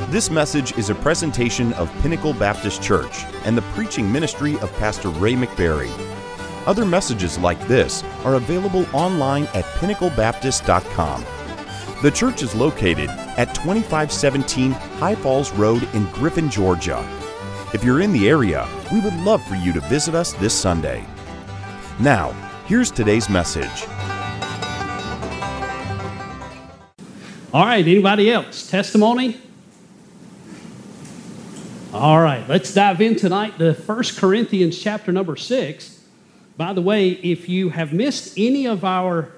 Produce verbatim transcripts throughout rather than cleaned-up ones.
This message is a presentation of Pinnacle Baptist Church and the preaching ministry of Pastor Ray McBarry. Other messages like this are available online at pinnacle baptist dot com. The church is located at twenty-five seventeen High Falls Road in Griffin, Georgia. If you're in the area, we would love for you to visit us this Sunday. Now, here's today's message. All right, anybody else? Testimony? All right, let's dive in tonight to First Corinthians chapter number six. By the way, if you have missed any of our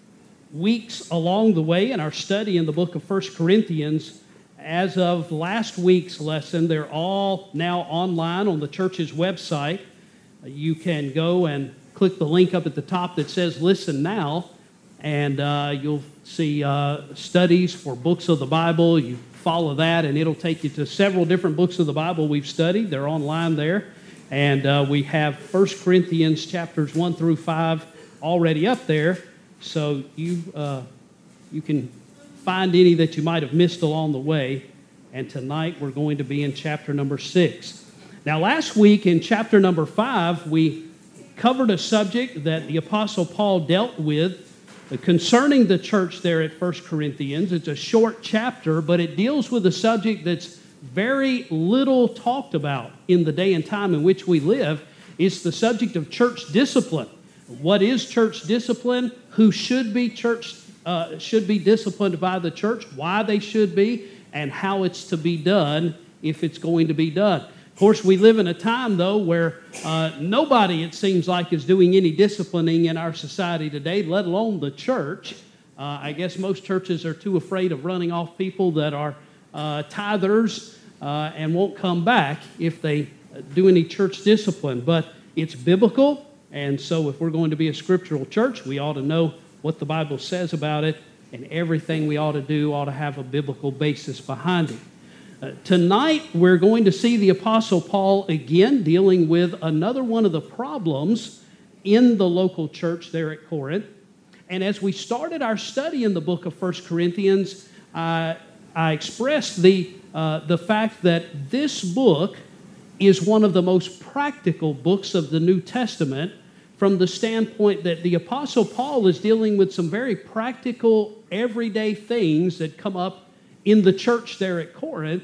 weeks along the way in our study in the book of First Corinthians, as of last week's lesson, they're all now online on the church's website. You can go and click the link up at the top that says Listen Now, and uh, you'll see uh, studies for books of the Bible. You follow that, and it'll take you to several different books of the Bible we've studied. They're online there. And uh, we have First Corinthians chapters one through five already up there. So you uh, you can find any that you might have missed along the way. And tonight we're going to be in chapter number six. Now last week in chapter number five, we covered a subject that the Apostle Paul dealt with concerning the church there at First Corinthians. It's a short chapter, but it deals with a subject that's very little talked about in the day and time in which we live. It's the subject of church discipline. What is church discipline? Who should be church uh, should be disciplined by the church? Why they should be, and how it's to be done if it's going to be done. Of course, we live in a time, though, where uh, nobody, it seems like, is doing any disciplining in our society today, let alone the church. Uh, I guess most churches are too afraid of running off people that are uh, tithers uh, and won't come back if they do any church discipline. But it's biblical, and so if we're going to be a scriptural church, we ought to know what the Bible says about it, and everything we ought to do ought to have a biblical basis behind it. Uh, tonight, we're going to see the Apostle Paul again dealing with another one of the problems in the local church there at Corinth. And as we started our study in the book of First Corinthians, uh, I expressed the, uh, the fact that this book is one of the most practical books of the New Testament from the standpoint that the Apostle Paul is dealing with some very practical, everyday things that come up in the church there at Corinth.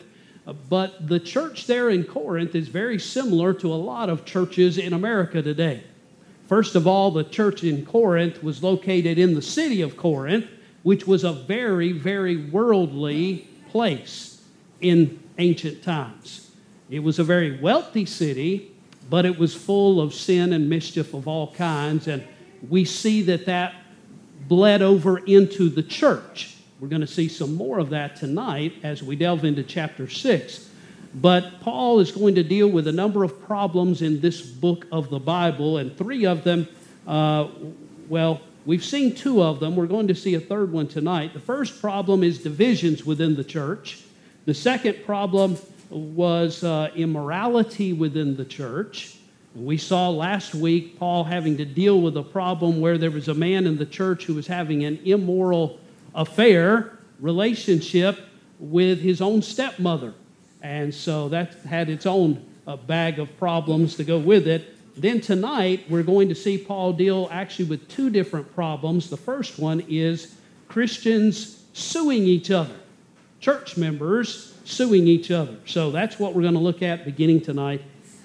But the church there in Corinth is very similar to a lot of churches in America today. First of all, the church in Corinth was located in the city of Corinth, which was a very, very worldly place in ancient times. It was a very wealthy city, but it was full of sin and mischief of all kinds, and we see that that bled over into the church. We're going to see some more of that tonight as we delve into chapter six. But Paul is going to deal with a number of problems in this book of the Bible, and three of them, uh, well, we've seen two of them. We're going to see a third one tonight. The first problem is divisions within the church. The second problem was uh, immorality within the church. We saw last week Paul having to deal with a problem where there was a man in the church who was having an immoral affair, relationship with his own stepmother. And so that had its own uh, bag of problems to go with it. Then tonight, we're going to see Paul deal actually with two different problems. The first one is Christians suing each other, church members suing each other. So that's what we're going to look at beginning tonight.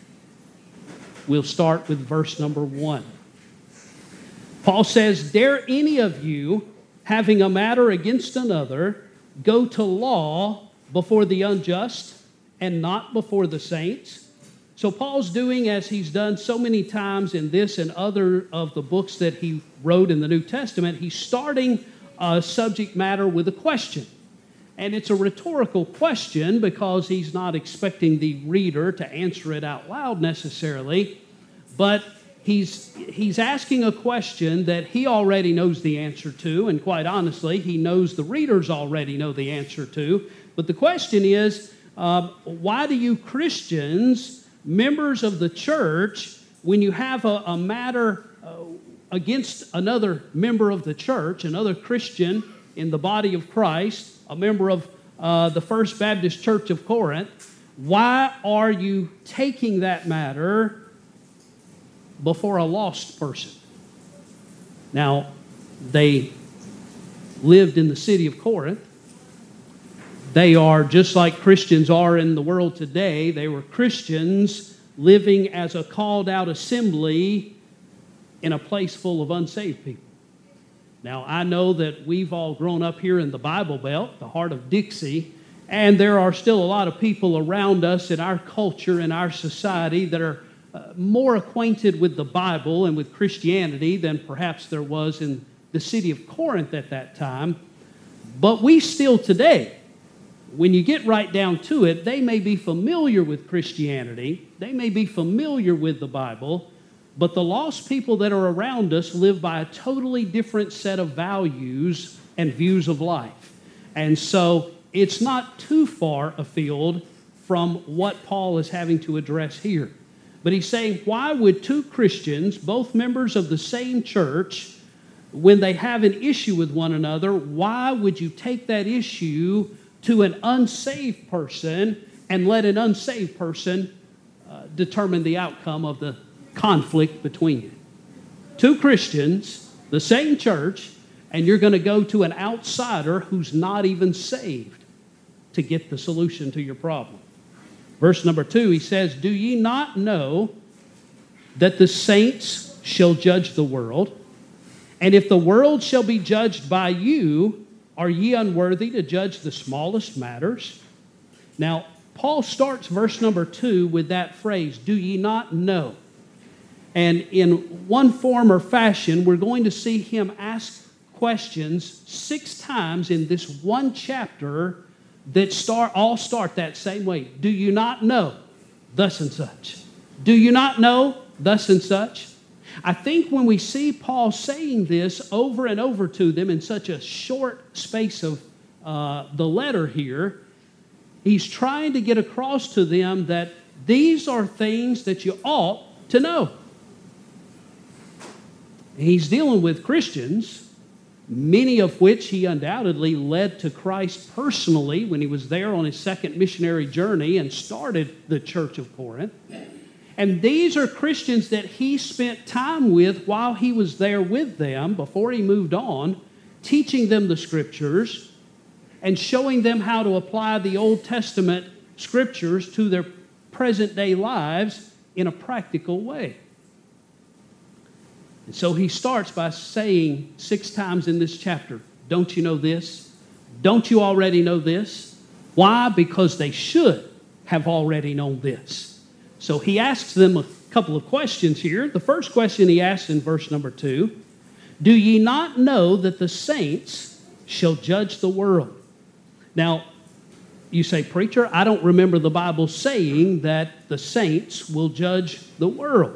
We'll start with verse number one. Paul says, "Dare any of you, having a matter against another, go to law before the unjust and not before the saints?" So Paul's doing as he's done so many times in this and other of the books that he wrote in the New Testament. He's starting a subject matter with a question. And it's a rhetorical question because he's not expecting the reader to answer it out loud necessarily, but He's, he's asking a question that he already knows the answer to, and quite honestly, he knows the readers already know the answer to. But the question is, uh, why do you Christians, members of the church, when you have a, a matter uh, against another member of the church, another Christian in the body of Christ, a member of uh, the First Baptist Church of Corinth, why are you taking that matter before a lost person? Now, they lived in the city of Corinth. They are just like Christians are in the world today. They were Christians living as a called out assembly in a place full of unsaved people. Now, I know that we've all grown up here in the Bible Belt, the heart of Dixie, and there are still a lot of people around us in our culture, in our society, that are uh, more acquainted with the Bible and with Christianity than perhaps there was in the city of Corinth at that time. But we still today, when you get right down to it, they may be familiar with Christianity, they may be familiar with the Bible, but the lost people that are around us live by a totally different set of values and views of life. And so it's not too far afield from what Paul is having to address here. But he's saying, why would two Christians, both members of the same church, when they have an issue with one another, why would you take that issue to an unsaved person and let an unsaved person uh, determine the outcome of the conflict between you? Two Christians, the same church, and you're going to go to an outsider who's not even saved to get the solution to your problem. Verse number two, he says, do ye not know that the saints shall judge the world? And if the world shall be judged by you, are ye unworthy to judge the smallest matters? Now, Paul starts verse number two with that phrase, do ye not know? And in one form or fashion, we're going to see him ask questions six times in this one chapter that start all start that same way. Do you not know? Thus and such. Do you not know? Thus and such. I think when we see Paul saying this over and over to them in such a short space of uh, the letter here, he's trying to get across to them that these are things that you ought to know. He's dealing with Christians, many of which he undoubtedly led to Christ personally when he was there on his second missionary journey and started the church of Corinth. And these are Christians that he spent time with while he was there with them before he moved on, teaching them the Scriptures and showing them how to apply the Old Testament Scriptures to their present-day lives in a practical way. And so he starts by saying six times in this chapter, don't you know this? Don't you already know this? Why? Because they should have already known this. So he asks them a couple of questions here. The first question he asks in verse number two, do ye not know that the saints shall judge the world? Now, you say, preacher, I don't remember the Bible saying that the saints will judge the world.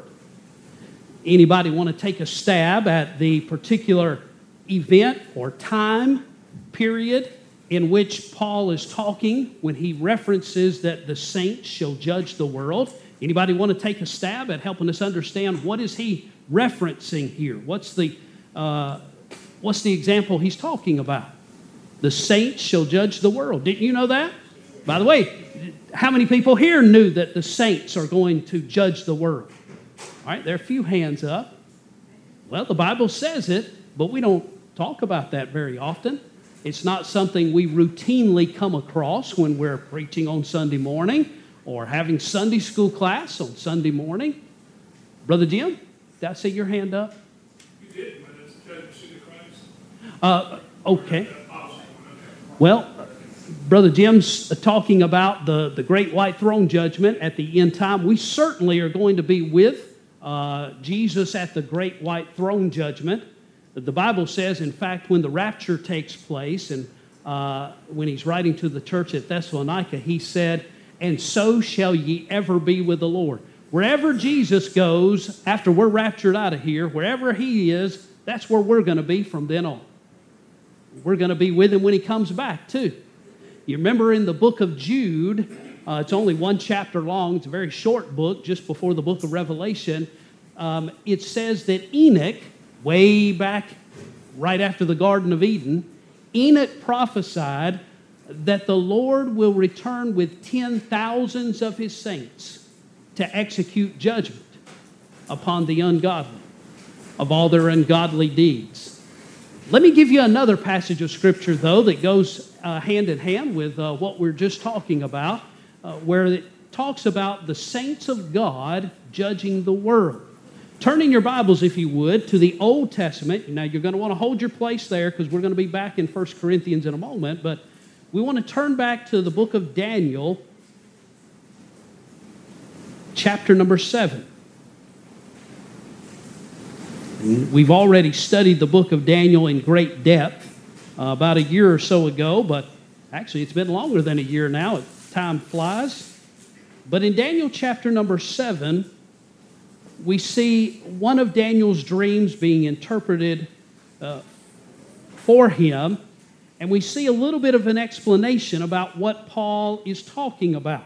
Anybody want to take a stab at the particular event or time period in which Paul is talking when he references that the saints shall judge the world? Anybody want to take a stab at helping us understand what is he referencing here? What's the, uh, what's the example he's talking about? The saints shall judge the world. Didn't you know that? By the way, how many people here knew that the saints are going to judge the world? All right, there are a few hands up. Well, the Bible says it, but we don't talk about that very often. It's not something we routinely come across when we're preaching on Sunday morning or having Sunday school class on Sunday morning. Brother Jim, did I see your hand up? You did, but it's Judge the City of Christ. Uh, okay. Well, Brother Jim's talking about the, the great white throne judgment at the end time. We certainly are going to be with uh, Jesus at the great white throne judgment. The Bible says, in fact, when the rapture takes place, and uh, when he's writing to the church at Thessalonica, he said, and so shall ye ever be with the Lord. Wherever Jesus goes, after we're raptured out of here, wherever he is, that's where we're going to be from then on. We're going to be with him when he comes back, too. You remember in the book of Jude, uh, it's only one chapter long, it's a very short book, just before the book of Revelation. Um, it says that Enoch, way back right after the Garden of Eden, Enoch prophesied that the Lord will return with ten thousands of his saints to execute judgment upon the ungodly of all their ungodly deeds. Let me give you another passage of Scripture, though, that goes uh, hand in hand with uh, what we're just talking about, uh, where it talks about the saints of God judging the world. Turn in your Bibles, if you would, to the Old Testament. Now, you're going to want to hold your place there because we're going to be back in First Corinthians in a moment, but we want to turn back to the book of Daniel, chapter number seven. We've already studied the book of Daniel in great depth uh, about a year or so ago, but actually it's been longer than a year now. Time flies. But in Daniel chapter number seven, we see one of Daniel's dreams being interpreted uh, for him, and we see a little bit of an explanation about what Paul is talking about.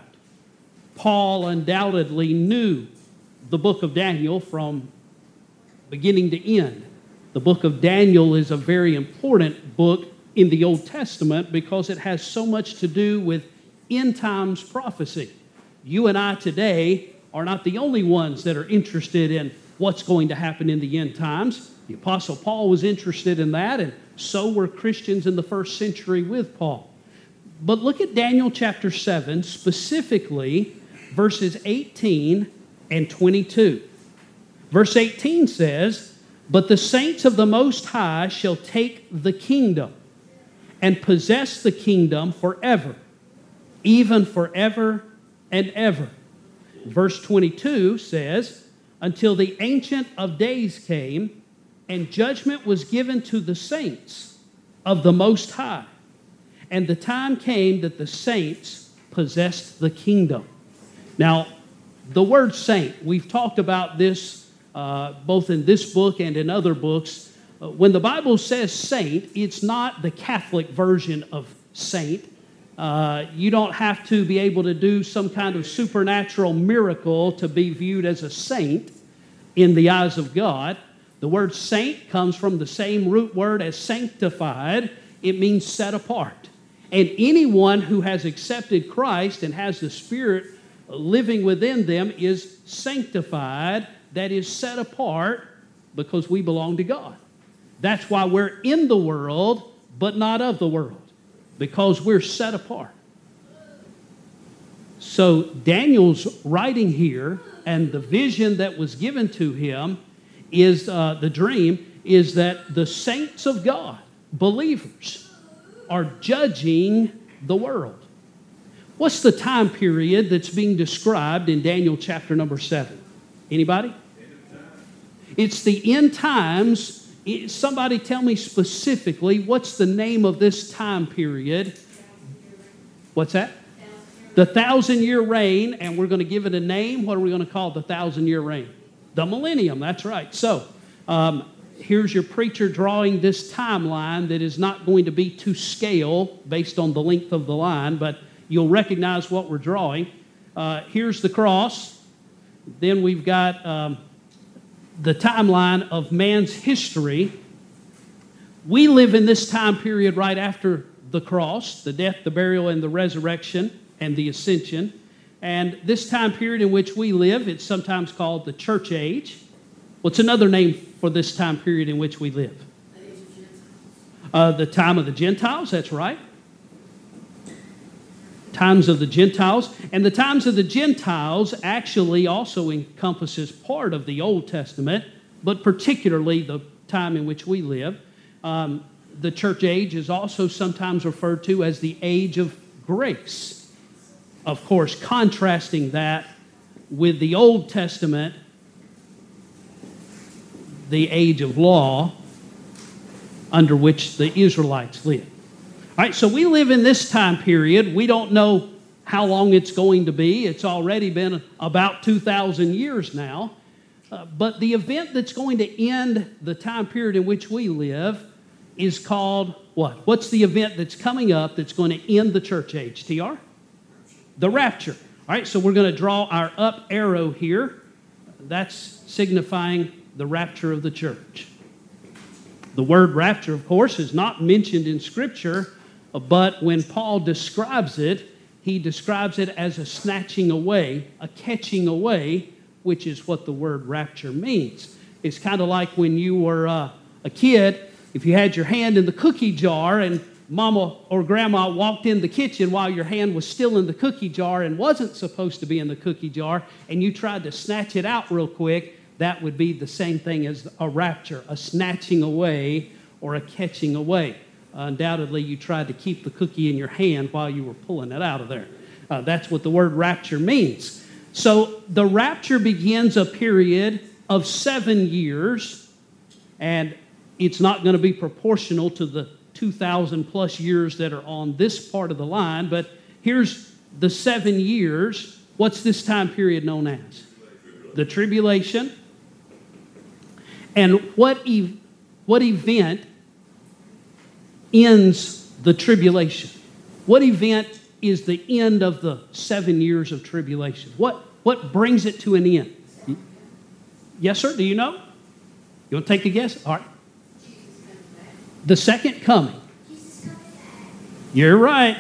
Paul undoubtedly knew the book of Daniel from beginning to end. The book of Daniel is a very important book in the Old Testament because it has so much to do with end times prophecy. You and I today are not the only ones that are interested in what's going to happen in the end times. The Apostle Paul was interested in that, and so were Christians in the first century with Paul. But look at Daniel chapter seven, specifically verses eighteen and twenty-two. Verse eighteen says, "But the saints of the Most High shall take the kingdom and possess the kingdom forever, even forever and ever." Verse twenty-two says, "Until the Ancient of Days came, and judgment was given to the saints of the Most High. And the time came that the saints possessed the kingdom." Now, the word saint, we've talked about this uh, both in this book and in other books. Uh, when the Bible says saint, it's not the Catholic version of saint. Uh, you don't have to be able to do some kind of supernatural miracle to be viewed as a saint in the eyes of God. The word saint comes from the same root word as sanctified. It means set apart. And anyone who has accepted Christ and has the Spirit living within them is sanctified, that is set apart, because we belong to God. That's why we're in the world, but not of the world, because we're set apart. So Daniel's writing here, and the vision that was given to him is, uh, the dream, is that the saints of God, believers, are judging the world. What's the time period that's being described in Daniel chapter number seven? Anybody? It's the end times. Somebody tell me specifically, what's the name of this time period? What's that? The thousand-year reign, and we're going to give it a name. What are we going to call the thousand-year reign? The millennium, that's right. So, um, here's your preacher drawing this timeline that is not going to be to scale based on the length of the line, but you'll recognize what we're drawing. Uh, here's the cross. Then we've got um, the timeline of man's history. We live in this time period right after the cross, the death, the burial, and the resurrection, and the ascension. And this time period in which we live, it's sometimes called the church age. What's another name for this time period in which we live? The age of Gentiles. Uh, the time of the Gentiles, that's right. Times of the Gentiles. And the times of the Gentiles actually also encompasses part of the Old Testament, but particularly the time in which we live. Um, the church age is also sometimes referred to as the age of grace. Of course, contrasting that with the Old Testament, the age of law under which the Israelites lived. All right, so we live in this time period. We don't know how long it's going to be. It's already been about two thousand years now. Uh, but the event that's going to end the time period in which we live is called what? What's the event that's coming up that's going to end the church age, T R? The rapture. All right, so we're going to draw our up arrow here. That's signifying the rapture of the church. The word rapture, of course, is not mentioned in Scripture But when Paul describes it, he describes it as a snatching away, a catching away, which is what the word rapture means. It's kind of like when you were uh, a kid, if you had your hand in the cookie jar and Mama or Grandma walked in the kitchen while your hand was still in the cookie jar and wasn't supposed to be in the cookie jar, and you tried to snatch it out real quick, that would be the same thing as a rapture, a snatching away or a catching away. Uh, undoubtedly, you tried to keep the cookie in your hand while you were pulling it out of there. Uh, that's what the word rapture means. So the rapture begins a period of seven years, and it's not going to be proportional to the two thousand plus years that are on this part of the line, but here's the seven years. What's this time period known as? The tribulation. And what, ev- what event ends the tribulation? What event is the end of the seven years of tribulation? What, what brings it to an end? Yes, sir? Do you know? You want to take a guess? All right. The second coming. You're right.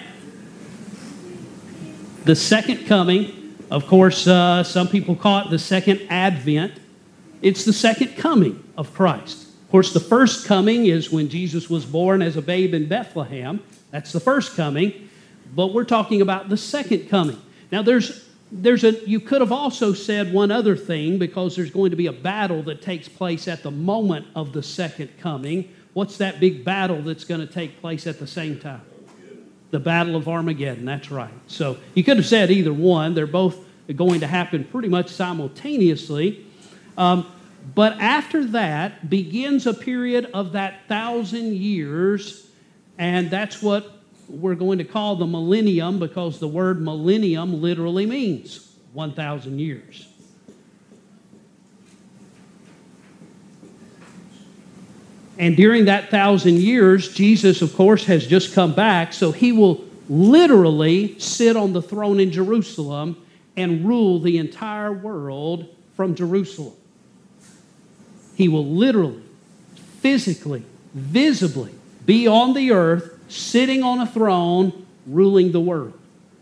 The second coming, of course, uh, some people call it the second advent. It's the second coming of Christ. Of course, the first coming is when Jesus was born as a babe in Bethlehem. That's the first coming. But we're talking about the second coming. Now, there's there's a you could have also said one other thing, because there's going to be a battle that takes place at the moment of the second coming. What's that big battle that's going to take place at the same time? The Battle of Armageddon, that's right. So you could have said either one. They're both going to happen pretty much simultaneously. Um, but after that begins a period of that thousand years, and that's what we're going to call the millennium, because the word millennium literally means one thousand years. And during that thousand years, Jesus, of course, has just come back, so he will literally sit on the throne in Jerusalem and rule the entire world from Jerusalem. He will literally, physically, visibly be on the earth, sitting on a throne, ruling the world.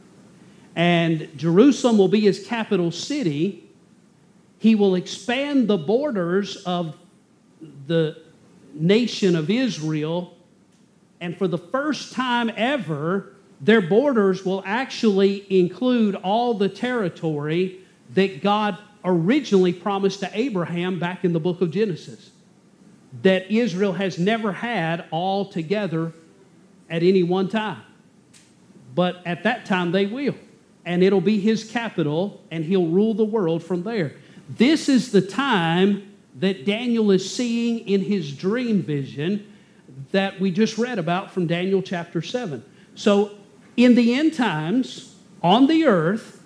And Jerusalem will be his capital city. He will expand the borders of the nation of Israel, and for the first time ever, their borders will actually include all the territory that God originally promised to Abraham back in the book of Genesis, that Israel has never had all together at any one time. But at that time they will, and it'll be his capital, and he'll rule the world from there. This is the time that Daniel is seeing in his dream vision that we just read about from Daniel chapter seven. So in the end times, on the earth,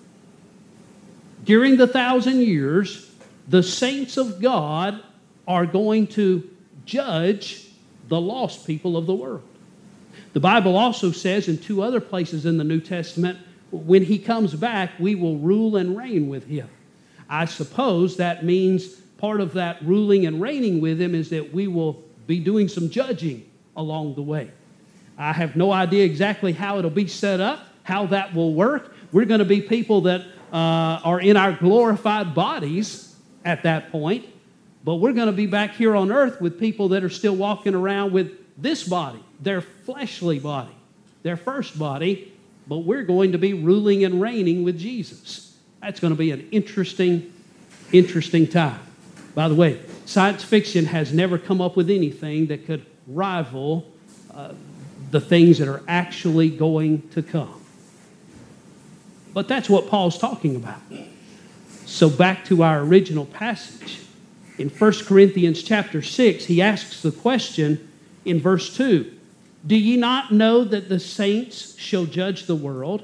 during the thousand years, the saints of God are going to judge the lost people of the world. The Bible also says in two other places in the New Testament, when he comes back, we will rule and reign with him. I suppose that means part of that ruling and reigning with him is that we will be doing some judging along the way. I have no idea exactly how it'll be set up, how that will work. We're going to be people that uh, are in our glorified bodies at that point, but we're going to be back here on earth with people that are still walking around with this body, their fleshly body, their first body, but we're going to be ruling and reigning with Jesus. That's going to be an interesting, interesting time. By the way, science fiction has never come up with anything that could rival uh, the things that are actually going to come. But that's what Paul's talking about. So back to our original passage. In First Corinthians chapter six, he asks the question in verse two, "Do ye not know that the saints shall judge the world?"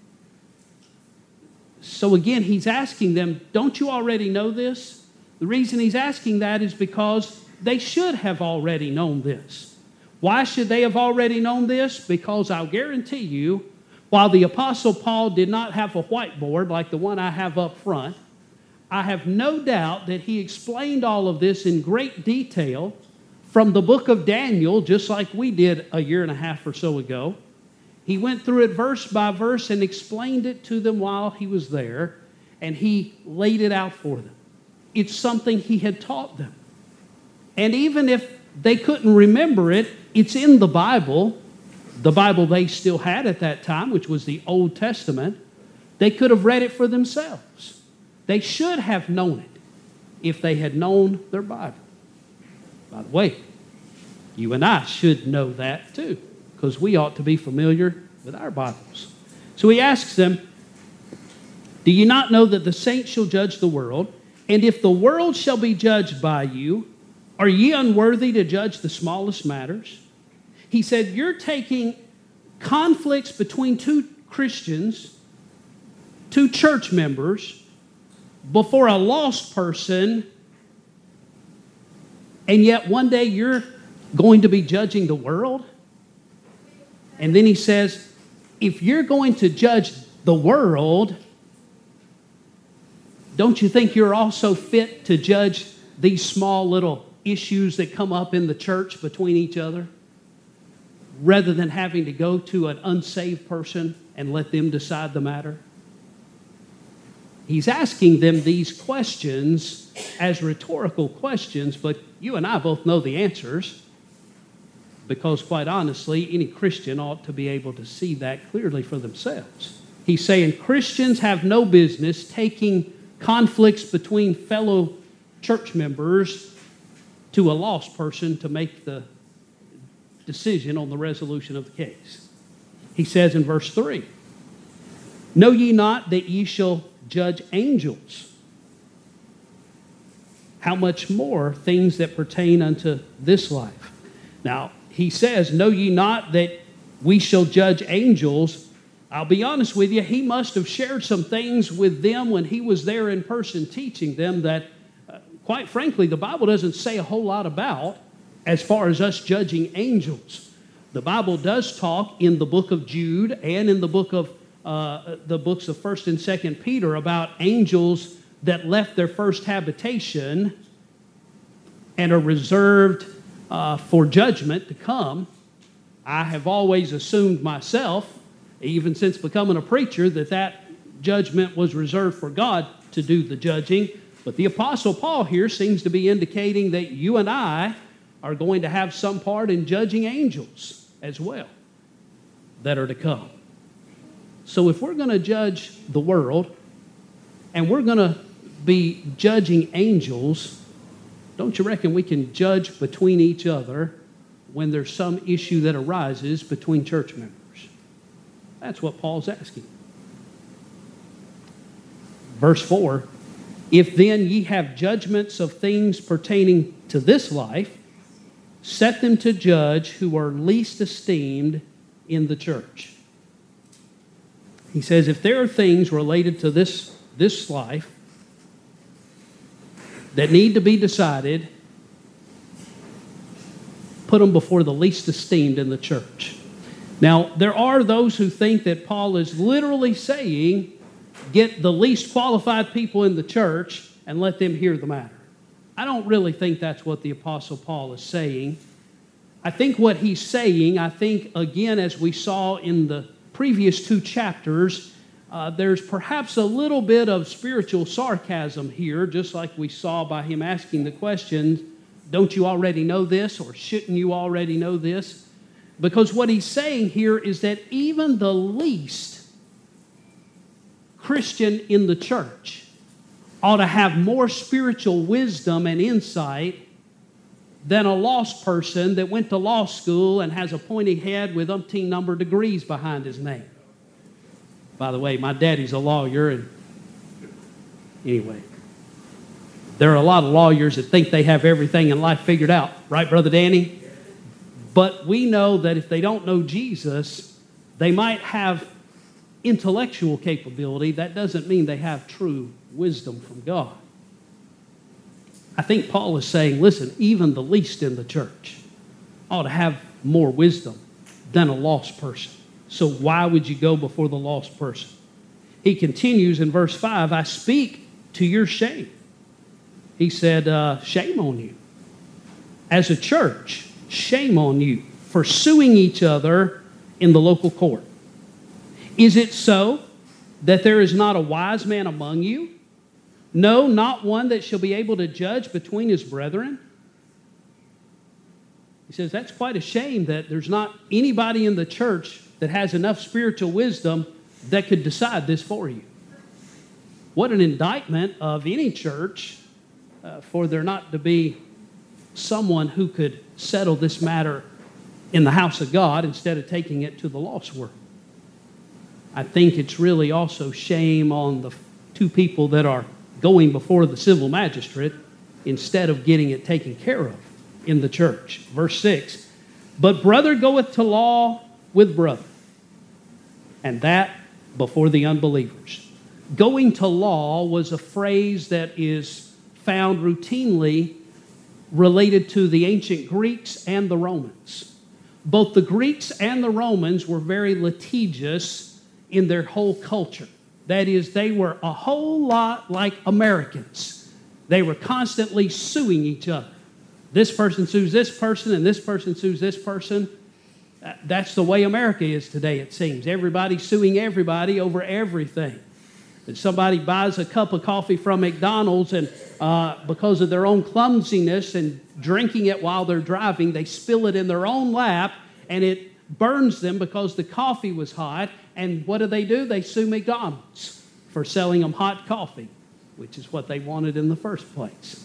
So again, he's asking them, don't you already know this? The reason he's asking that is because they should have already known this. Why should they have already known this? Because I'll guarantee you, while the Apostle Paul did not have a whiteboard like the one I have up front, I have no doubt that he explained all of this in great detail from the book of Daniel, just like we did a year and a half or so ago. He went through it verse by verse and explained it to them while he was there, and he laid it out for them. It's something he had taught them. And even if they couldn't remember it, it's in the Bible, the Bible they still had at that time, which was the Old Testament. They could have read it for themselves. They should have known it if they had known their Bible. By the way, you and I should know that too, because we ought to be familiar with our Bibles. So he asks them, do you not know that the saints shall judge the world? And if the world shall be judged by you, are ye unworthy to judge the smallest matters? He said, you're taking conflicts between two Christians, two church members, before a lost person, and yet one day you're going to be judging the world? And then he says, if you're going to judge the world, don't you think you're also fit to judge these small little issues that come up in the church between each other, rather than having to go to an unsaved person and let them decide the matter? He's asking them these questions as rhetorical questions, but you and I both know the answers, because quite honestly, any Christian ought to be able to see that clearly for themselves. He's saying Christians have no business taking conflicts between fellow church members to a lost person to make the decision on the resolution of the case. He says in verse three, know ye not that ye shall judge angels? How much more things that pertain unto this life? Now, he says, know ye not that we shall judge angels? I'll be honest with you, he must have shared some things with them when he was there in person teaching them that, uh, quite frankly, the Bible doesn't say a whole lot about as far as us judging angels. The Bible does talk in the book of Jude and in the book of uh, the books of First and Second Peter about angels that left their first habitation and are reserved uh, for judgment to come. I have always assumed myself, even since becoming a preacher, that that judgment was reserved for God to do the judging. But the Apostle Paul here seems to be indicating that you and I are going to have some part in judging angels as well that are to come. So if we're going to judge the world and we're going to be judging angels, don't you reckon we can judge between each other when there's some issue that arises between church members? That's what Paul's asking. Verse four, if then ye have judgments of things pertaining to this life, set them to judge who are least esteemed in the church. He says, if there are things related to this, this life that need to be decided, put them before the least esteemed in the church. Now, there are those who think that Paul is literally saying, get the least qualified people in the church and let them hear the matter. I don't really think that's what the Apostle Paul is saying. I think what he's saying, I think, again, as we saw in the previous two chapters, uh, there's perhaps a little bit of spiritual sarcasm here, just like we saw by him asking the question, don't you already know this, or shouldn't you already know this? Because what he's saying here is that even the least Christian in the church ought to have more spiritual wisdom and insight than a lost person that went to law school and has a pointy head with umpteen number of degrees behind his name. By the way, my daddy's a lawyer, and anyway, there are a lot of lawyers that think they have everything in life figured out. Right, Brother Danny? But we know that if they don't know Jesus, they might have intellectual capability. That doesn't mean they have true wisdom from God. I think Paul is saying, listen, even the least in the church ought to have more wisdom than a lost person. So why would you go before the lost person? He continues in verse five, I speak to your shame. He said, uh, shame on you. As a church, shame on you for suing each other in the local court. Is it so that there is not a wise man among you? No, not one that shall be able to judge between his brethren. He says that's quite a shame that there's not anybody in the church that has enough spiritual wisdom that could decide this for you. What an indictment of any church uh, for there not to be someone who could settle this matter in the house of God instead of taking it to the lost world. I think it's really also shame on the two people that are going before the civil magistrate instead of getting it taken care of in the church. Verse six, but brother goeth to law with brother, and that before the unbelievers. Going to law was a phrase that is found routinely related to the ancient Greeks and the Romans. Both the Greeks and the Romans were very litigious in their whole culture. That is, they were a whole lot like Americans. They were constantly suing each other. This person sues this person, and this person sues this person. That's the way America is today, it seems. Everybody's suing everybody over everything. And somebody buys a cup of coffee from McDonald's, and uh, because of their own clumsiness and drinking it while they're driving, they spill it in their own lap, and it burns them because the coffee was hot. And what do they do? They sue McDonald's for selling them hot coffee, which is what they wanted in the first place.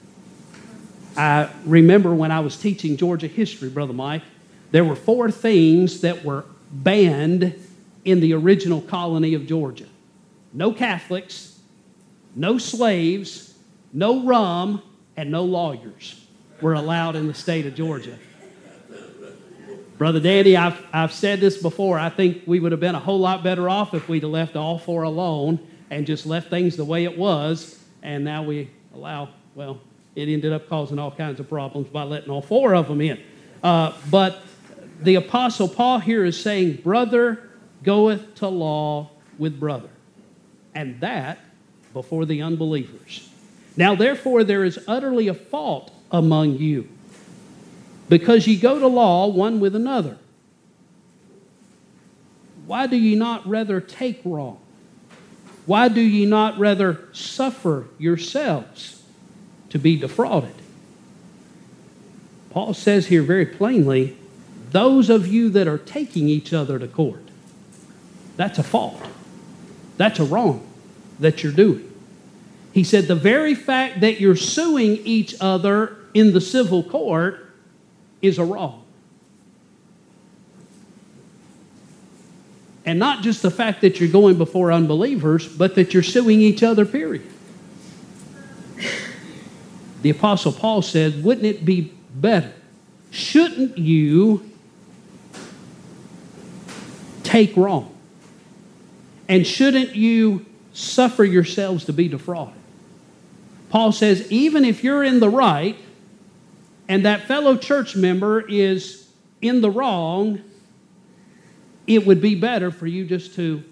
I remember when I was teaching Georgia history, Brother Mike, there were four things that were banned in the original colony of Georgia. No Catholics, no slaves, no rum, and no lawyers were allowed in the state of Georgia. Brother Danny, I've, I've said this before. I think we would have been a whole lot better off if we'd have left all four alone and just left things the way it was. And now we allow, well, it ended up causing all kinds of problems by letting all four of them in. Uh, but the Apostle Paul here is saying, brother goeth to law with brother, and that before the unbelievers. Now, therefore, there is utterly a fault among you, because ye go to law one with another. Why do ye not rather take wrong? Why do ye not rather suffer yourselves to be defrauded? Paul says here very plainly, those of you that are taking each other to court, that's a fault. That's a wrong that you're doing. He said the very fact that you're suing each other in the civil court is a wrong. And not just the fact that you're going before unbelievers, but that you're suing each other, period. The Apostle Paul said, wouldn't it be better? Shouldn't you take wrong? And shouldn't you suffer yourselves to be defrauded? Paul says, even if you're in the right and that fellow church member is in the wrong, it would be better for you just to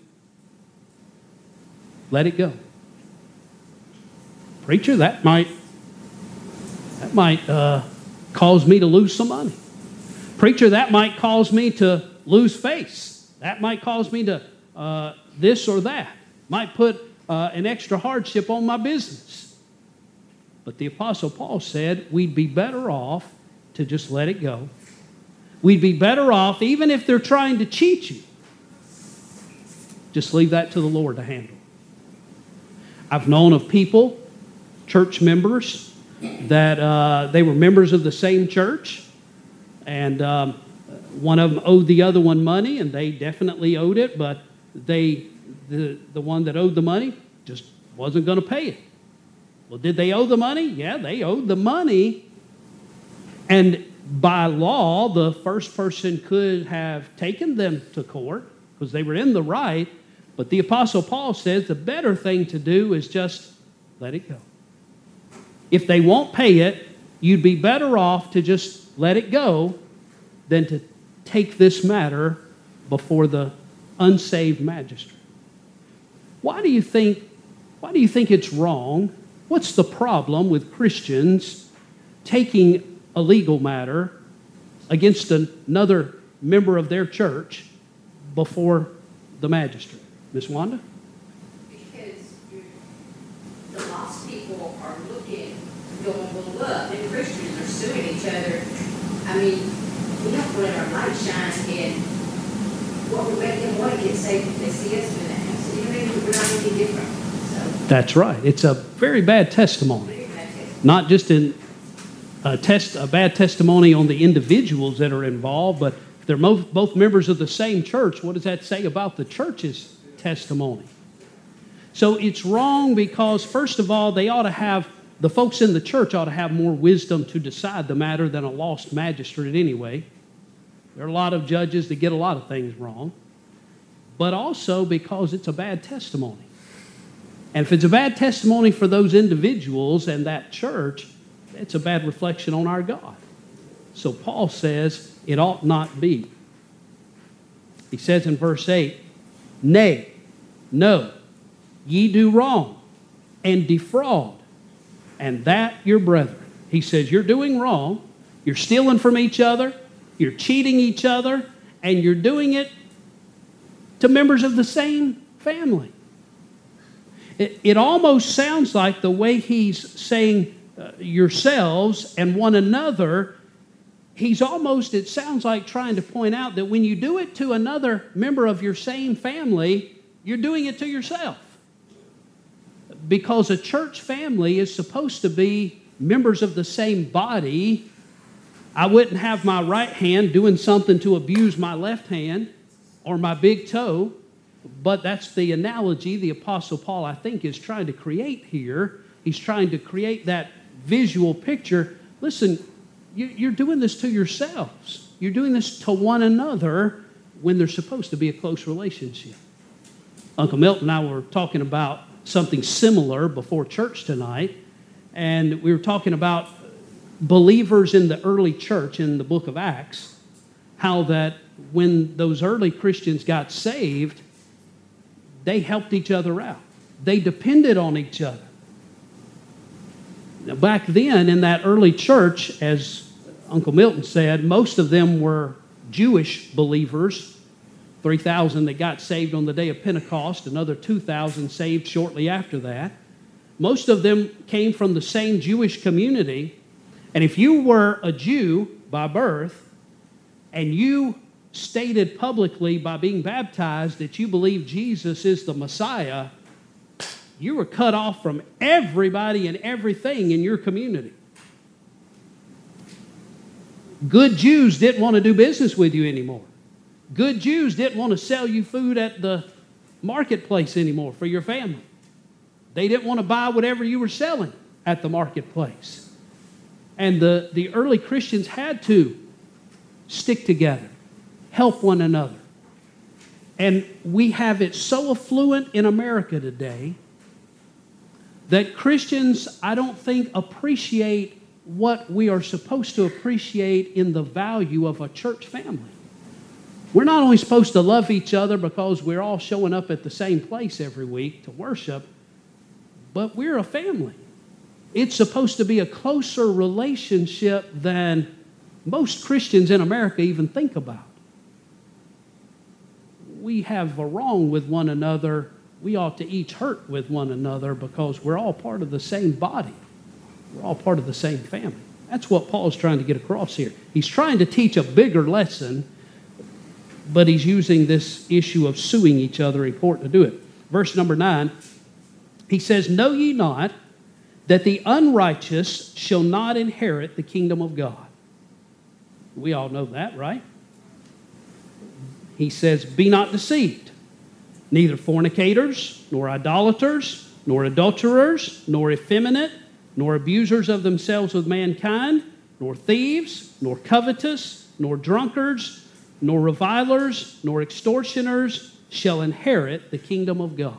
let it go. Preacher, that might that might uh, cause me to lose some money. Preacher, that might cause me to lose face. That might cause me to uh, this or that. Might put uh, an extra hardship on my business. But the Apostle Paul said we'd be better off to just let it go. We'd be better off, even if they're trying to cheat you, just leave that to the Lord to handle. I've known of people, church members, that uh, they were members of the same church, and um, one of them owed the other one money, and they definitely owed it, but they, the, the one that owed the money just wasn't going to pay it. Well, did they owe the money? Yeah, they owed the money. And by law, the first person could have taken them to court because they were in the right. But the Apostle Paul says the better thing to do is just let it go. If they won't pay it, you'd be better off to just let it go than to take this matter before the unsaved magistrate. Why do you think, why do you think it's wrong? What's the problem with Christians taking a legal matter against another member of their church before the magistrate. Miss Wanda? Because you're, the lost people are looking, going, well, look, and Christians are suing each other. I mean, we have to let our light shine, and what we make them want to get saved if they see us do that. So you know, we're not any different. So That's right. It's a very bad testimony. very bad test. Not just in a, test, a bad testimony on the individuals that are involved, but if they're both, both members of the same church, what does that say about the church's testimony? So it's wrong because, first of all, they ought to have, the folks in the church ought to have more wisdom to decide the matter than a lost magistrate anyway. There are a lot of judges that get a lot of things wrong, but also because it's a bad testimony. And if it's a bad testimony for those individuals and that church, it's a bad reflection on our God. So Paul says it ought not be. He says in verse eight, nay, no, ye do wrong and defraud, and that your brethren. He says you're doing wrong, you're stealing from each other, you're cheating each other, and you're doing it to members of the same family. It, it almost sounds like the way he's saying uh, yourselves and one another, he's almost, it sounds like trying to point out that when you do it to another member of your same family, you're doing it to yourself. Because a church family is supposed to be members of the same body. I wouldn't have my right hand doing something to abuse my left hand or my big toe, but that's the analogy the Apostle Paul, I think, is trying to create here. He's trying to create that visual picture. Listen, you're doing this to yourselves. You're doing this to one another when there's supposed to be a close relationship. Uncle Milton and I were talking about something similar before church tonight, and we were talking about believers in the early church in the book of Acts, how that when those early Christians got saved, they helped each other out. They depended on each other. Now, back then in that early church, as Uncle Milton said, most of them were Jewish believers, three thousand that got saved on the day of Pentecost, another two thousand saved shortly after that. Most of them came from the same Jewish community. And if you were a Jew by birth and you stated publicly by being baptized that you believe Jesus is the Messiah, you were cut off from everybody and everything in your community. Good Jews didn't want to do business with you anymore. Good Jews didn't want to sell you food at the marketplace anymore for your family. They didn't want to buy whatever you were selling at the marketplace. And the, the early Christians had to stick together, help one another. And we have it so affluent in America today that Christians, I don't think, appreciate what we are supposed to appreciate in the value of a church family. We're not only supposed to love each other because we're all showing up at the same place every week to worship, but we're a family. It's supposed to be a closer relationship than most Christians in America even think about. We have a wrong with one another. We ought to each hurt with one another because we're all part of the same body. We're all part of the same family. That's what Paul's trying to get across here. He's trying to teach a bigger lesson, but he's using this issue of suing each other in court to do it. Verse number nine, he says, know ye not that the unrighteous shall not inherit the kingdom of God? We all know that, right? He says, be not deceived. Neither fornicators, nor idolaters, nor adulterers, nor effeminate, nor abusers of themselves with mankind, nor thieves, nor covetous, nor drunkards, nor revilers, nor extortioners shall inherit the kingdom of God.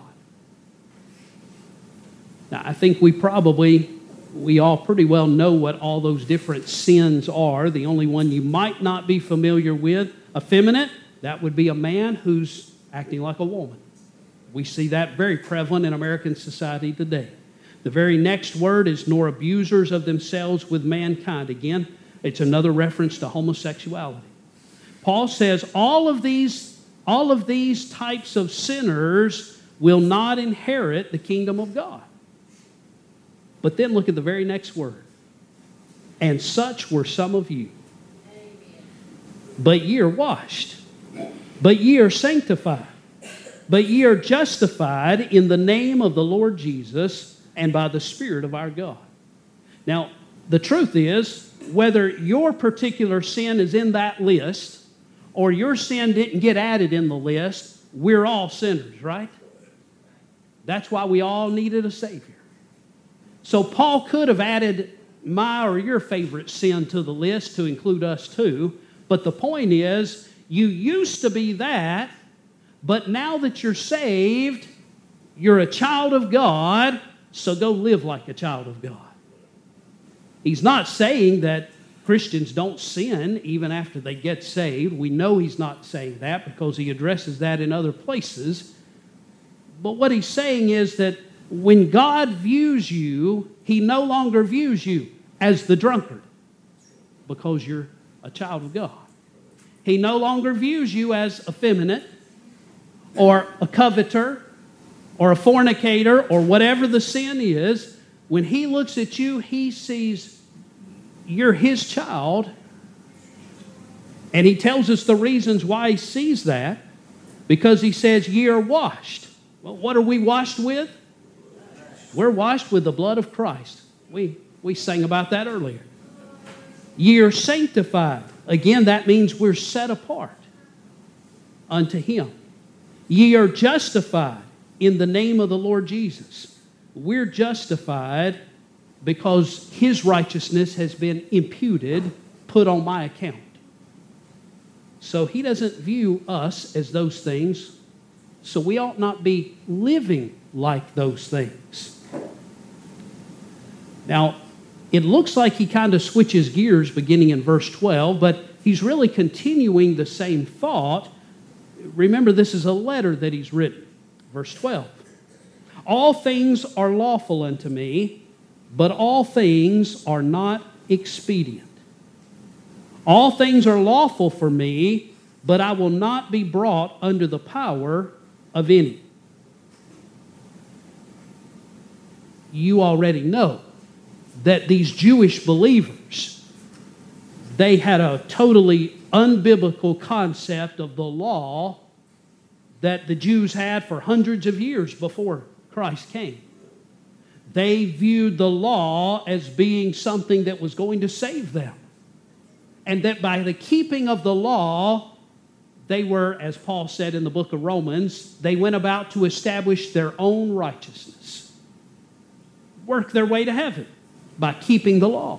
Now, I think we probably, we all pretty well know what all those different sins are. The only one you might not be familiar with, effeminate, that would be a man who's acting like a woman. We see that very prevalent in American society today. The very next word is nor abusers of themselves with mankind. Again, it's another reference to homosexuality. Paul says all of these All of these types of sinners will not inherit the kingdom of God. But then look at the very next word. And such were some of you. But ye are washed. But ye are sanctified. But ye are justified in the name of the Lord Jesus and by the Spirit of our God. Now, the truth is, whether your particular sin is in that list or your sin didn't get added in the list, we're all sinners, right? That's why we all needed a Savior. So Paul could have added my or your favorite sin to the list to include us too, but the point is, you used to be that, but now that you're saved, you're a child of God, so go live like a child of God. He's not saying that Christians don't sin even after they get saved. We know he's not saying that because he addresses that in other places. But what he's saying is that when God views you, he no longer views you as the drunkard because you're a child of God. He no longer views you as effeminate or a coveter or a fornicator or whatever the sin is. When he looks at you, he sees you're his child. And he tells us the reasons why he sees that. Because he says, ye are washed. Well, what are we washed with? We're washed with the blood of Christ. We, we sang about that earlier. Ye are sanctified. Again, that means we're set apart unto him. Ye are justified in the name of the Lord Jesus. We're justified because his righteousness has been imputed, put on my account. So he doesn't view us as those things, so we ought not be living like those things. Now, it looks like he kind of switches gears beginning in verse twelve, but he's really continuing the same thought. Remember, this is a letter that he's written. Verse twelve. All things are lawful unto me, but all things are not expedient. All things are lawful for me, but I will not be brought under the power of any. You already know that these Jewish believers, they had a totally unbiblical concept of the law that the Jews had for hundreds of years before Christ came. They viewed the law as being something that was going to save them. And that by the keeping of the law, they were, as Paul said in the book of Romans, they went about to establish their own righteousness. Work their way to heaven by keeping the law.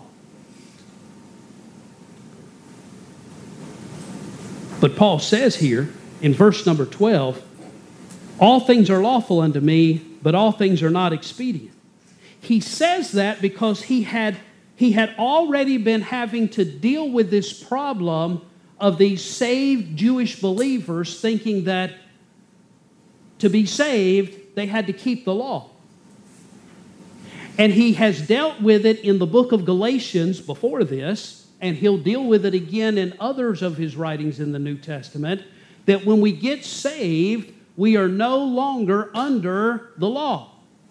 But Paul says here in verse number twelve, all things are lawful unto me, but all things are not expedient. He says that because he had, he had already been having to deal with this problem of these saved Jewish believers thinking that to be saved, they had to keep the law. And he has dealt with it in the book of Galatians before this, and he'll deal with it again in others of his writings in the New Testament, that when we get saved, we are no longer under the law.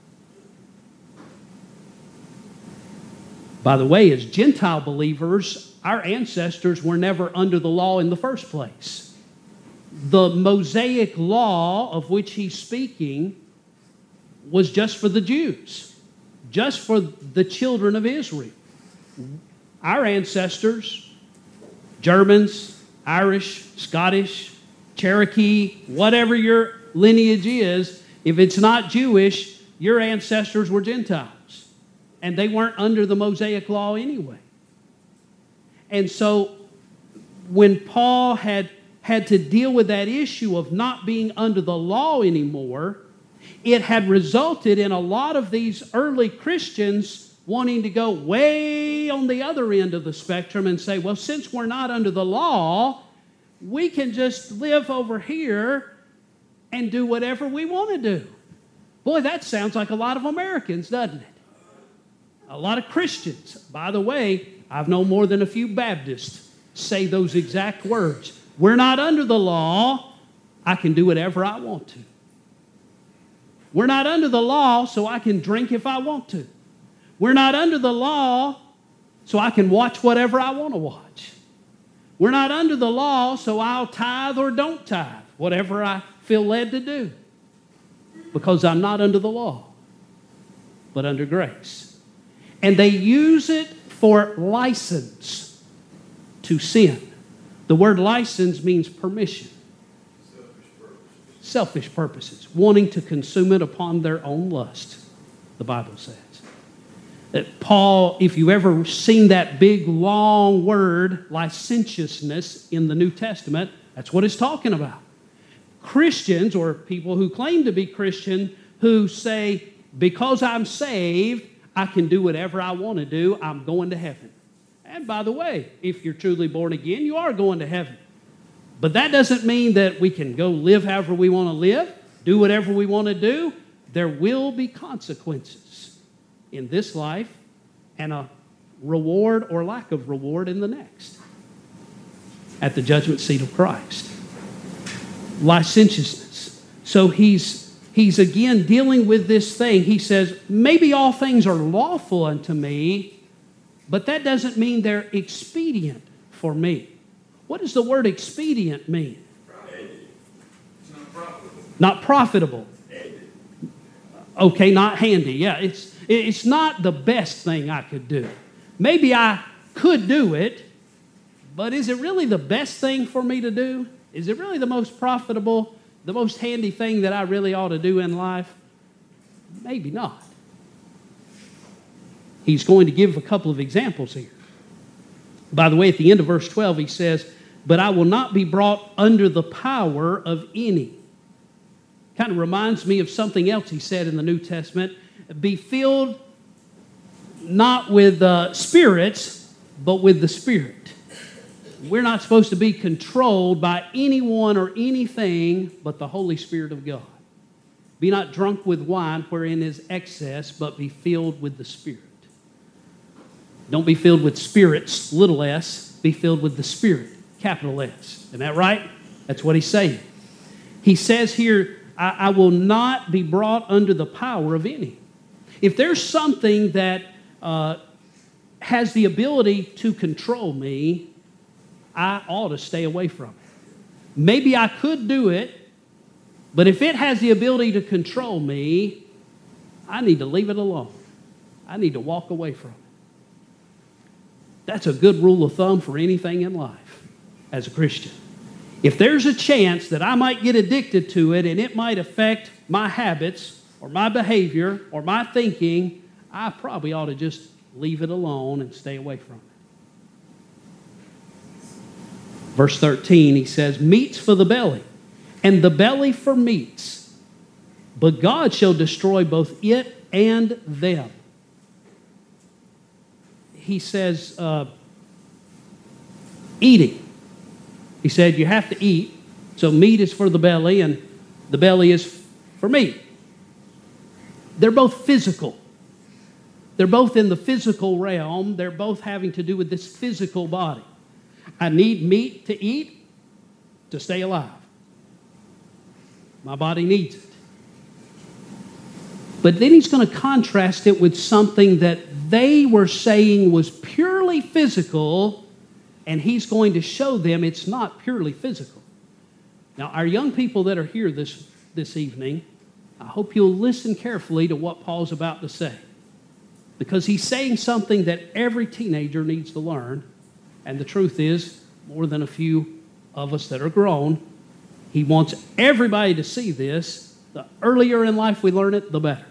By the way, as Gentile believers, our ancestors were never under the law in the first place. The Mosaic law of which he's speaking was just for the Jews, just for the children of Israel. Our ancestors, Germans, Irish, Scottish, Cherokee, whatever your lineage is, if it's not Jewish, your ancestors were Gentiles. And they weren't under the Mosaic law anyway. And so when Paul had, had to deal with that issue of not being under the law anymore, it had resulted in a lot of these early Christians wanting to go way on the other end of the spectrum and say, well, since we're not under the law, we can just live over here and do whatever we want to do. Boy, that sounds like a lot of Americans, doesn't it? A lot of Christians. By the way, I've known more than a few Baptists say those exact words. We're not under the law, I can do whatever I want to. We're not under the law, so I can drink if I want to. We're not under the law, so I can watch whatever I want to watch. We're not under the law, so I'll tithe or don't tithe, whatever I feel led to do. Because I'm not under the law, but under grace. And they use it for license to sin. The word license means permission. Selfish purposes, wanting to consume it upon their own lust, the Bible says. That Paul, if you've ever seen that big, long word, licentiousness, in the New Testament, that's what it's talking about. Christians, or people who claim to be Christian, who say, because I'm saved, I can do whatever I want to do, I'm going to heaven. And by the way, if you're truly born again, you are going to heaven. But that doesn't mean that we can go live however we want to live, do whatever we want to do. There will be consequences in this life and a reward or lack of reward in the next at the judgment seat of Christ. Licentiousness. So he's, he's again dealing with this thing. He says, maybe all things are lawful unto me, but that doesn't mean they're expedient for me. What does the word expedient mean? Not profitable. Not profitable. Okay, not handy. Yeah, it's, it's not the best thing I could do. Maybe I could do it, but is it really the best thing for me to do? Is it really the most profitable, the most handy thing that I really ought to do in life? Maybe not. He's going to give a couple of examples here. By the way, at the end of verse twelve, he says, but I will not be brought under the power of any. Kind of reminds me of something else he said in the New Testament. Be filled not with uh, spirits, but with the Spirit. We're not supposed to be controlled by anyone or anything but the Holy Spirit of God. Be not drunk with wine wherein is excess, but be filled with the Spirit. Don't be filled with spirits, little s. Be filled with the Spirit, capital S. Isn't that right? That's what he's saying. He says here, I, I will not be brought under the power of any. If there's something that uh, has the ability to control me, I ought to stay away from it. Maybe I could do it, but if it has the ability to control me, I need to leave it alone. I need to walk away from it. That's a good rule of thumb for anything in life as a Christian. If there's a chance that I might get addicted to it and it might affect my habits or my behavior or my thinking, I probably ought to just leave it alone and stay away from it. Verse thirteen, he says, meats for the belly, and the belly for meats. But God shall destroy both it and them. He says, uh, eating. He said, you have to eat. So meat is for the belly, and the belly is for meat. They're both physical. They're both in the physical realm. They're both having to do with this physical body. I need meat to eat to stay alive. My body needs it. But then he's going to contrast it with something that they were saying was purely physical, and he's going to show them it's not purely physical. Now, our young people that are here this, this evening, I hope you'll listen carefully to what Paul's about to say, because he's saying something that every teenager needs to learn, and the truth is, more than a few of us that are grown, he wants everybody to see this. The earlier in life we learn it, the better.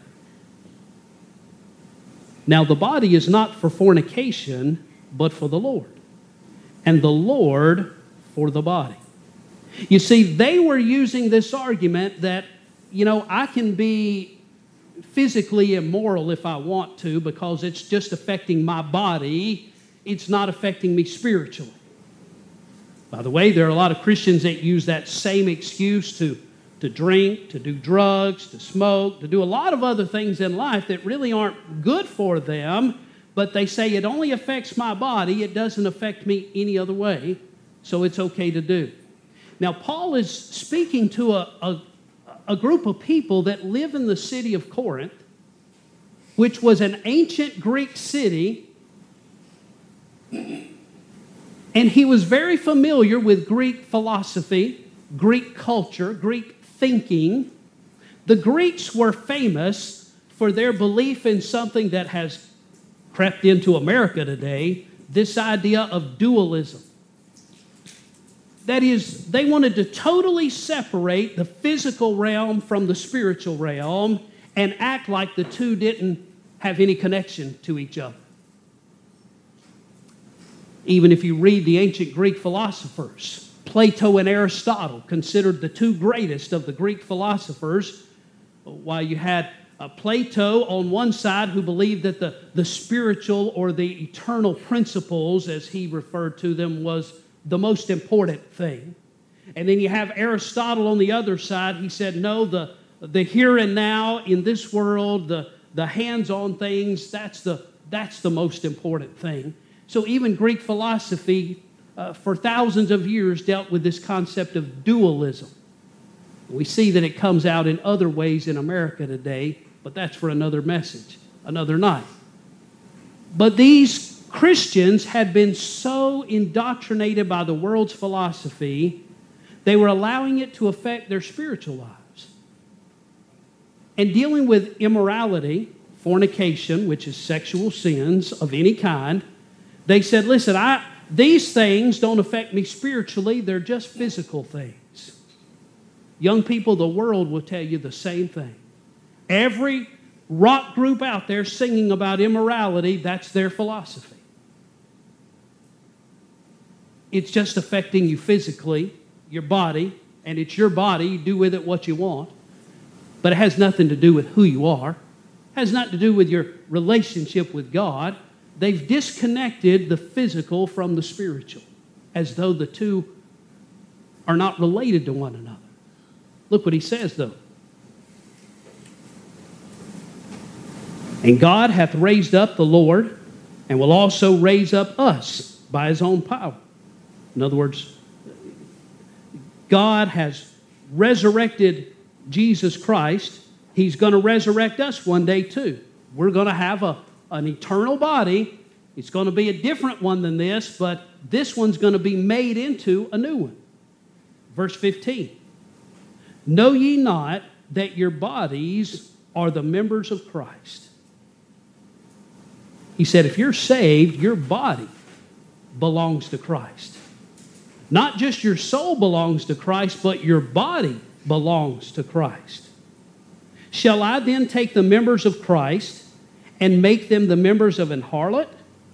Now, the body is not for fornication, but for the Lord, and the Lord for the body. You see, they were using this argument that, you know, I can be physically immoral if I want to because it's just affecting my body. It's not affecting me spiritually. By the way, there are a lot of Christians that use that same excuse to, to drink, to do drugs, to smoke, to do a lot of other things in life that really aren't good for them, but they say it only affects my body, it doesn't affect me any other way, so it's okay to do. Now, Paul is speaking to a, a, a group of people that live in the city of Corinth, which was an ancient Greek city, and he was very familiar with Greek philosophy, Greek culture, Greek thinking. The Greeks were famous for their belief in something that has crept into America today, this idea of dualism. That is, they wanted to totally separate the physical realm from the spiritual realm and act like the two didn't have any connection to each other. Even if you read the ancient Greek philosophers, Plato and Aristotle, considered the two greatest of the Greek philosophers, while you had uh, Plato on one side, who believed that the, the spiritual or the eternal principles, as he referred to them, was the most important thing. And then you have Aristotle on the other side. He said, no, the, the here and now in this world, the, the hands-on things, that's the, that's the most important thing. So even Greek philosophy uh, for thousands of years dealt with this concept of dualism. We see that it comes out in other ways in America today, but that's for another message, another night. But these Christians had been so indoctrinated by the world's philosophy, they were allowing it to affect their spiritual lives. And dealing with immorality, fornication, which is sexual sins of any kind, they said, listen, I, these things don't affect me spiritually, they're just physical things. Young people, the world will tell you the same thing. Every rock group out there singing about immorality, that's their philosophy. It's just affecting you physically, your body, and it's your body. You do with it what you want. But it has nothing to do with who you are. It has nothing to do with your relationship with God. They've disconnected the physical from the spiritual, as though the two are not related to one another. Look what he says, though. And God hath raised up the Lord, and will also raise up us by his own power. In other words, God has resurrected Jesus Christ. He's going to resurrect us one day too. We're going to have a, an eternal body. It's going to be a different one than this, but this one's going to be made into a new one. Verse fifteen. Know ye not that your bodies are the members of Christ? He said, if you're saved, your body belongs to Christ. Not just your soul belongs to Christ, but your body belongs to Christ. Shall I then take the members of Christ and make them the members of an harlot?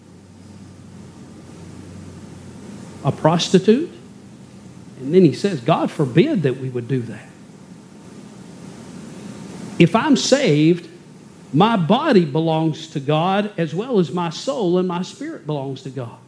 A prostitute? And then he says, God forbid that we would do that. If I'm saved, my body belongs to God as well as my soul, and my spirit belongs to God.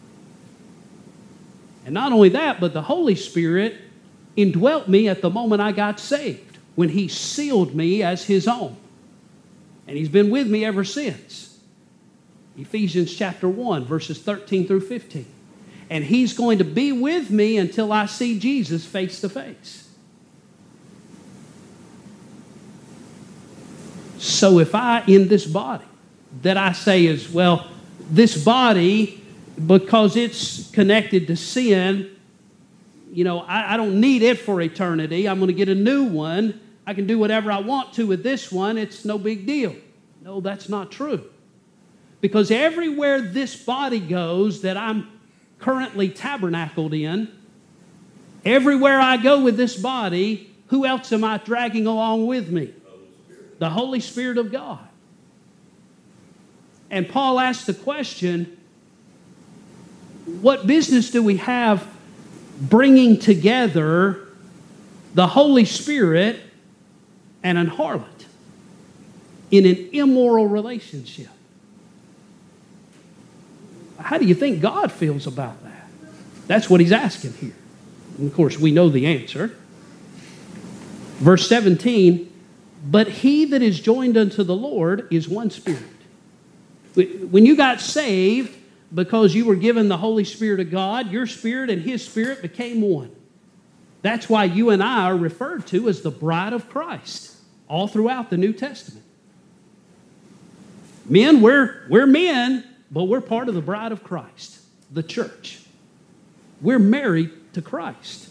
And not only that, but the Holy Spirit indwelt me at the moment I got saved, when he sealed me as his own. And he's been with me ever since. Ephesians chapter one, verses thirteen through fifteen. And he's going to be with me until I see Jesus face to face. So if I, in this body, that I say is, well, this body, because it's connected to sin, you know, I, I don't need it for eternity. I'm going to get a new one. I can do whatever I want to with this one. It's no big deal. No, that's not true. Because everywhere this body goes that I'm currently tabernacled in, everywhere I go with this body, who else am I dragging along with me? The Holy Spirit of God. And Paul asked the question, what business do we have bringing together the Holy Spirit and an harlot in an immoral relationship? How do you think God feels about that? That's what he's asking here. And of course, we know the answer. Verse seventeen, but he that is joined unto the Lord is one spirit. When you got saved, because you were given the Holy Spirit of God, your spirit and his spirit became one. That's why you and I are referred to as the bride of Christ all throughout the New Testament. Men, we're, we're men, but we're part of the bride of Christ, the church. We're married to Christ.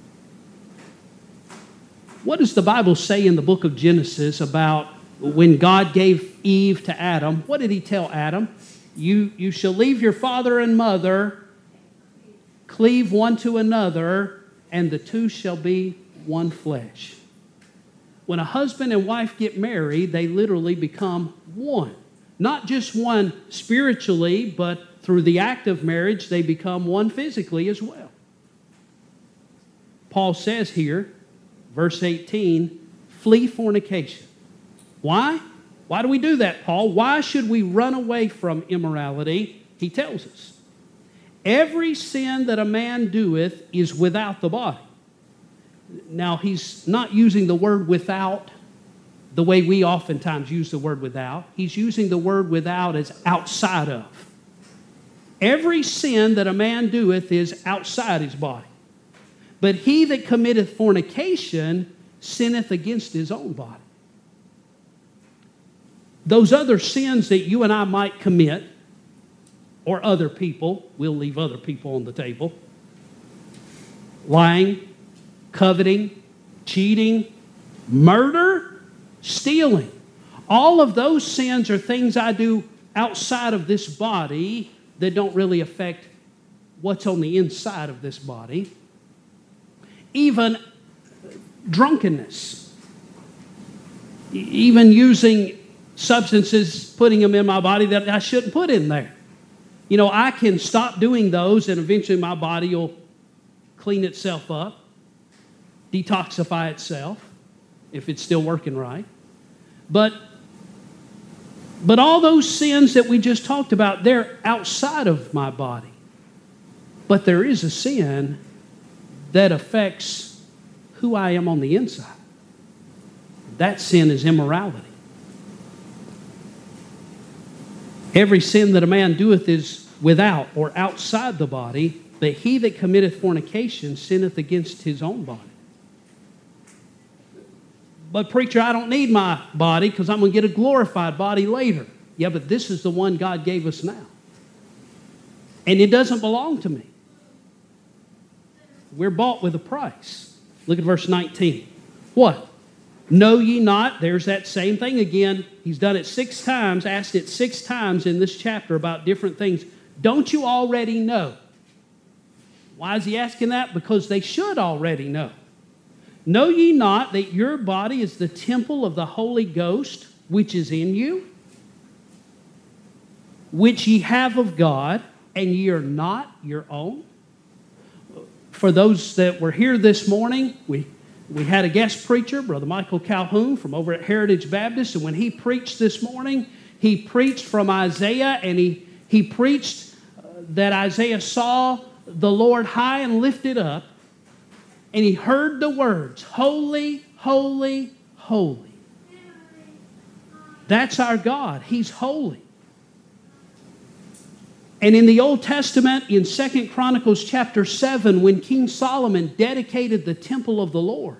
What does the Bible say in the book of Genesis about when God gave Eve to Adam? What did he tell Adam? You, you shall leave your father and mother, cleave one to another, and the two shall be one flesh. When a husband and wife get married, they literally become one. Not just one spiritually, but through the act of marriage, they become one physically as well. Paul says here, verse eighteen, flee fornication. Why? Why do we do that, Paul? Why should we run away from immorality? He tells us. Every sin that a man doeth is without the body. Now, he's not using the word without the way we oftentimes use the word without. He's using the word without as outside of. Every sin that a man doeth is outside his body. But he that committeth fornication sinneth against his own body. Those other sins that you and I might commit, or other people, we'll leave other people on the table, lying, coveting, cheating, murder, stealing. All of those sins are things I do outside of this body that don't really affect what's on the inside of this body. Even drunkenness. Even using substances, putting them in my body that I shouldn't put in there. You know, I can stop doing those and eventually my body will clean itself up, detoxify itself, if it's still working right. But, but all those sins that we just talked about, they're outside of my body. But there is a sin that affects who I am on the inside. That sin is immorality. Every sin that a man doeth is without or outside the body, but he that committeth fornication sinneth against his own body. But preacher, I don't need my body because I'm going to get a glorified body later. Yeah, but this is the one God gave us now. And it doesn't belong to me. We're bought with a price. Look at verse nineteen. What? Know ye not? There's that same thing again. He's done it six times, asked it six times in this chapter about different things. Don't you already know? Why is he asking that? Because they should already know. Know ye not that your body is the temple of the Holy Ghost, which is in you, which ye have of God, and ye are not your own? For those that were here this morning, we, we had a guest preacher, Brother Michael Calhoun from over at Heritage Baptist, and when he preached this morning, he preached from Isaiah, and he, he preached that Isaiah saw the Lord high and lifted up, and he heard the words, holy, holy, holy. That's our God. He's holy. And in the Old Testament, in Second Chronicles chapter seven, when King Solomon dedicated the temple of the Lord,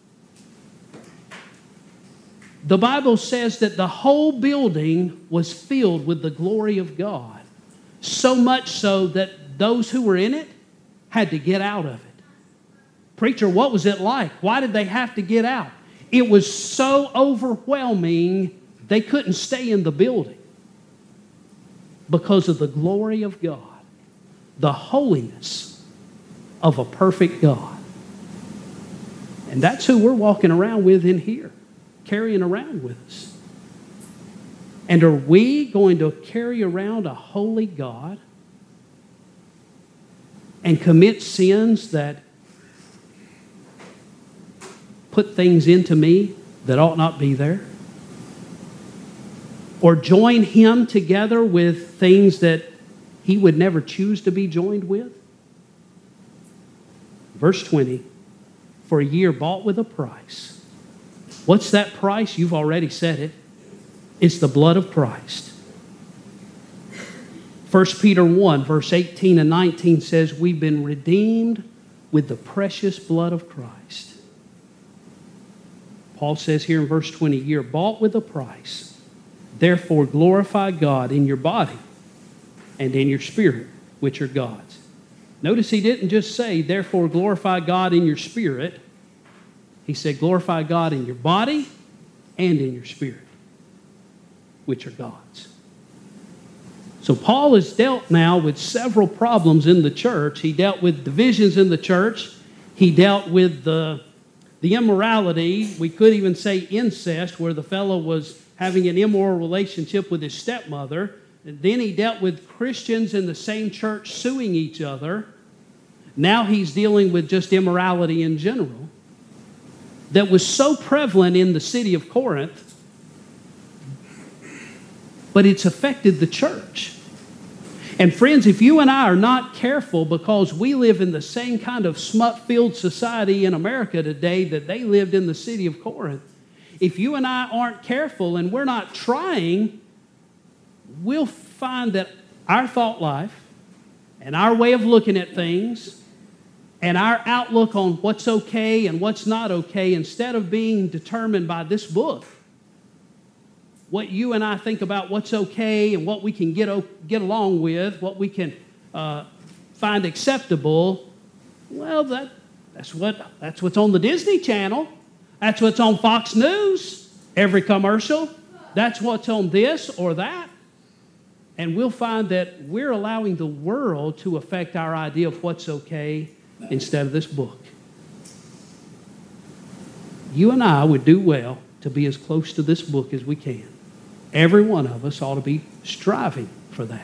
the Bible says that the whole building was filled with the glory of God. So much so that those who were in it had to get out of it. Preacher, what was it like? Why did they have to get out? It was so overwhelming, they couldn't stay in the building because of the glory of God, the holiness of a perfect God. And that's who we're walking around with in here, carrying around with us. And are we going to carry around a holy God and commit sins that put things into me that ought not be there? Or join Him together with things that He would never choose to be joined with? Verse twenty, for ye are bought with a price. What's that price? You've already said it. It's the blood of Christ. First Peter one, verse eighteen and nineteen says, we've been redeemed with the precious blood of Christ. Paul says here in verse twenty, you're bought with a price. Therefore glorify God in your body and in your spirit, which are God's. Notice he didn't just say, therefore glorify God in your spirit. He said, glorify God in your body and in your spirit, which are God's. So Paul has dealt now with several problems in the church. He dealt with divisions in the church. He dealt with the, the immorality. We could even say incest, where the fellow was having an immoral relationship with his stepmother. And then he dealt with Christians in the same church suing each other. Now he's dealing with just immorality in general that was so prevalent in the city of Corinth, but it's affected the church. And friends, if you and I are not careful, because we live in the same kind of smut-filled society in America today that they lived in the city of Corinth, if you and I aren't careful and we're not trying, we'll find that our thought life and our way of looking at things and our outlook on what's okay and what's not okay, instead of being determined by this book, what you and I think about what's okay and what we can get, get along with, what we can uh, find acceptable, well, that, that's, what, that's what's on the Disney Channel. That's what's on Fox News, every commercial. That's what's on this or that. And we'll find that we're allowing the world to affect our idea of what's okay instead of this book. You and I would do well to be as close to this book as we can. Every one of us ought to be striving for that.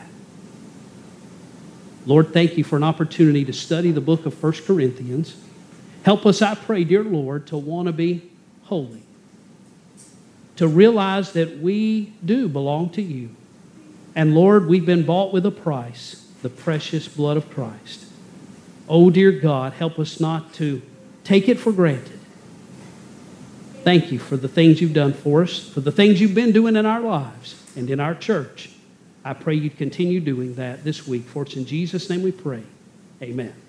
Lord, thank you for an opportunity to study the book of First Corinthians. Help us, I pray, dear Lord, to want to be holy, to realize that we do belong to you. And Lord, we've been bought with a price, the precious blood of Christ. Oh, dear God, help us not to take it for granted. Thank you for the things you've done for us, for the things you've been doing in our lives and in our church. I pray you'd continue doing that this week. For it's in Jesus' name we pray. Amen.